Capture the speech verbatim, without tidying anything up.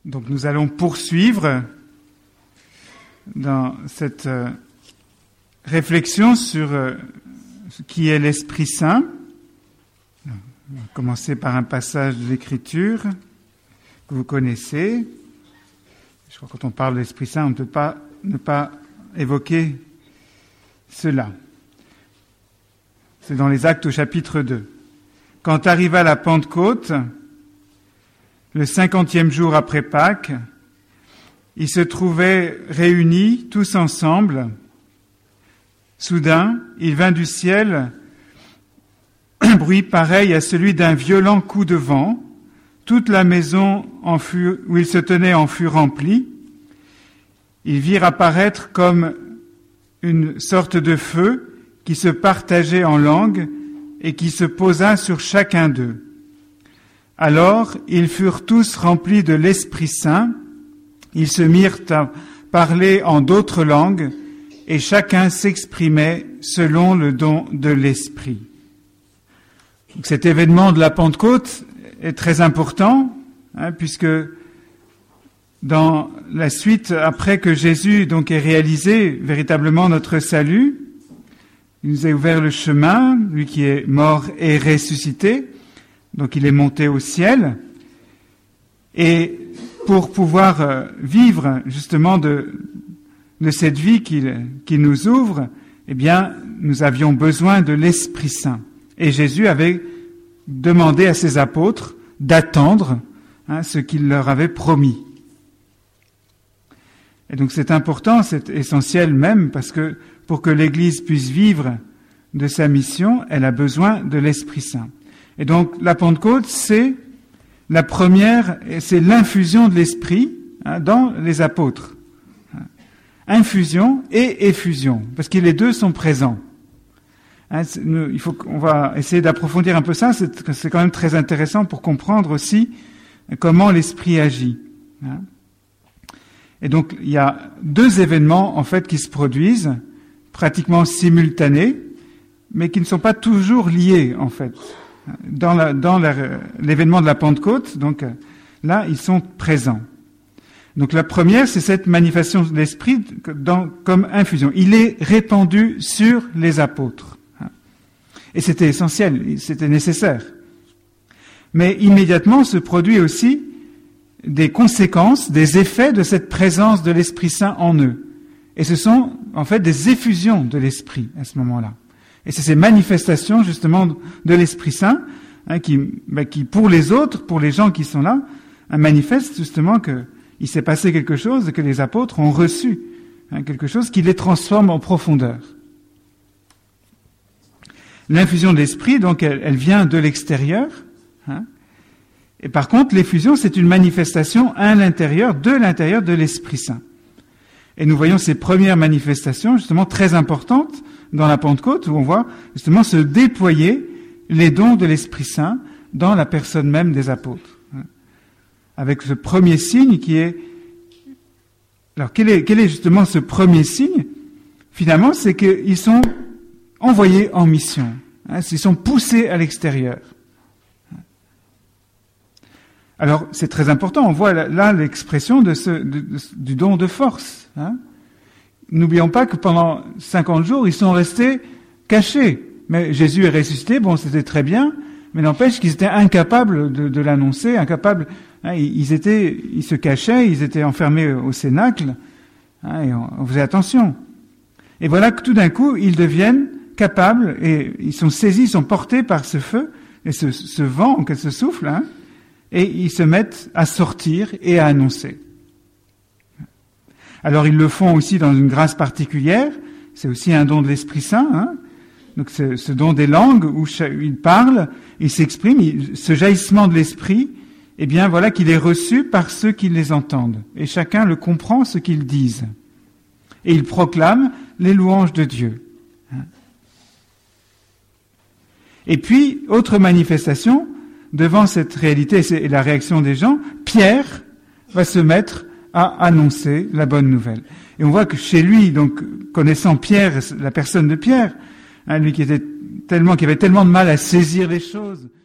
Donc nous allons poursuivre dans cette euh, réflexion sur euh, ce qui est l'Esprit Saint. On va commencer par un passage de l'Écriture que vous connaissez. Je crois que quand on parle de l'Esprit Saint, on ne peut pas ne pas évoquer cela. C'est dans les Actes au chapitre deux. Quand arriva la Pentecôte, le cinquantième jour après Pâques, ils se trouvaient réunis tous ensemble. Soudain, il vint du ciel un bruit pareil à celui d'un violent coup de vent. Toute la maison en fut, où ils se tenaient en fut remplie. Ils virent apparaître comme une sorte de feu qui se partageait en langues et qui se posa sur chacun d'eux. Alors, ils furent tous remplis de l'Esprit Saint. Ils se mirent à parler en d'autres langues et chacun s'exprimait selon le don de l'Esprit. Donc, cet événement de la Pentecôte est très important, hein, puisque dans la suite, après que Jésus donc ait réalisé véritablement notre salut, il nous a ouvert le chemin, lui qui est mort et ressuscité, donc il est monté au ciel, et pour pouvoir vivre justement de, de cette vie qu'il, qu'il nous ouvre, eh bien, nous avions besoin de l'Esprit Saint. Et Jésus avait demandé à ses apôtres d'attendre hein, ce qu'il leur avait promis. Et donc c'est important, c'est essentiel même, parce que pour que l'Église puisse vivre de sa mission, elle a besoin de l'Esprit Saint. Et donc la Pentecôte, c'est la première, c'est l'infusion de l'Esprit hein, dans les apôtres. Infusion et effusion, parce que les deux sont présents. Hein, il faut qu'on va essayer d'approfondir un peu ça, c'est, c'est quand même très intéressant pour comprendre aussi comment l'Esprit agit. Hein. Et donc, il y a deux événements, en fait, qui se produisent, pratiquement simultanés, mais qui ne sont pas toujours liés, en fait. Dans, la, dans la, l'événement de la Pentecôte, donc, là, ils sont présents. Donc, la première, c'est cette manifestation de l'Esprit dans, comme infusion. Il est répandu sur les apôtres. Et c'était essentiel, c'était nécessaire. Mais immédiatement se produit aussi des conséquences, des effets de cette présence de l'Esprit Saint en eux. Et ce sont en fait des effusions de l'Esprit à ce moment-là. Et c'est ces manifestations justement de l'Esprit Saint hein, qui, bah, qui, pour les autres, pour les gens qui sont là, hein, manifestent justement qu'il s'est passé quelque chose et que les apôtres ont reçu hein, quelque chose qui les transforme en profondeur. L'infusion de l'Esprit, donc, elle, elle vient de l'extérieur. Hein, Et par contre, l'effusion, c'est une manifestation à l'intérieur, de l'intérieur de l'Esprit Saint. Et nous voyons ces premières manifestations, justement, très importantes dans la Pentecôte, où on voit, justement, se déployer les dons de l'Esprit Saint dans la personne même des apôtres. Avec ce premier signe qui est... Alors, quel est, quel est justement ce premier signe ? Finalement, c'est qu'ils sont envoyés en mission. Hein, ils sont poussés à l'extérieur. Alors, c'est très important. On voit là l'expression de ce, de, de, du don de force. Hein. N'oublions pas que pendant cinquante jours, ils sont restés cachés. Mais Jésus est ressuscité, bon, c'était très bien, mais n'empêche qu'ils étaient incapables de, de l'annoncer, incapables. Hein, ils étaient, ils se cachaient, ils étaient enfermés au cénacle, hein, et on, on faisait attention. Et voilà que tout d'un coup, ils deviennent capables, et ils sont saisis, ils sont portés par ce feu, et ce, ce vent, ce souffle, hein, et ils se mettent à sortir et à annoncer. Alors ils le font aussi dans une grâce particulière, c'est aussi un don de l'Esprit Saint, hein. Donc c'est ce don des langues où ils parlent, ils s'expriment, ils, ce jaillissement de l'Esprit, eh bien voilà qu'il est reçu par ceux qui les entendent, et chacun le comprend ce qu'ils disent. Et ils proclament les louanges de Dieu. Et puis, autre manifestation, devant cette réalité et la réaction des gens, Pierre va se mettre à annoncer la bonne nouvelle. Et on voit que chez lui, donc connaissant Pierre, la personne de Pierre, hein, lui qui était tellement, qui avait tellement de mal à saisir les choses,